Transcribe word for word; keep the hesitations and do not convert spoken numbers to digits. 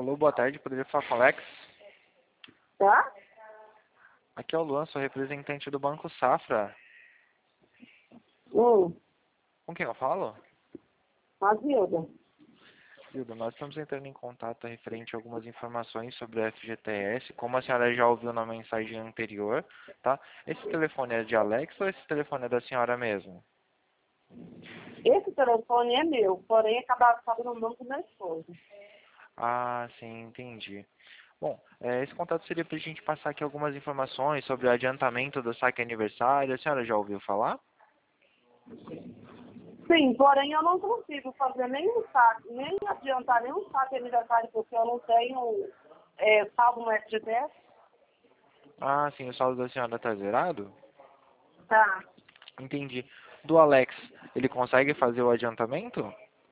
Alô, boa tarde, poderia falar com o Alex? Tá? Aqui é o Luan, sou representante do Banco Safra. Hum, Com quem eu falo? Mazilda. Hilda, nós estamos entrando em contato referente a algumas informações sobre o F G T S, como a senhora já ouviu na mensagem anterior, tá? Esse telefone é de Alex ou esse telefone é da senhora mesmo? Esse telefone é meu, porém acabaram sabendo o nome do meu esposo. Ah, sim, entendi. Bom, eh, esse contato seria para a gente passar aqui algumas informações sobre o adiantamento do saque aniversário. A senhora já ouviu falar? Sim, porém eu não consigo fazer nenhum saque, nem adiantar nenhum saque aniversário, porque eu não tenho é, saldo no F G T S. Ah, sim, o saldo da senhora está zerado? Tá. Entendi. Do Alex, ele consegue fazer o adiantamento?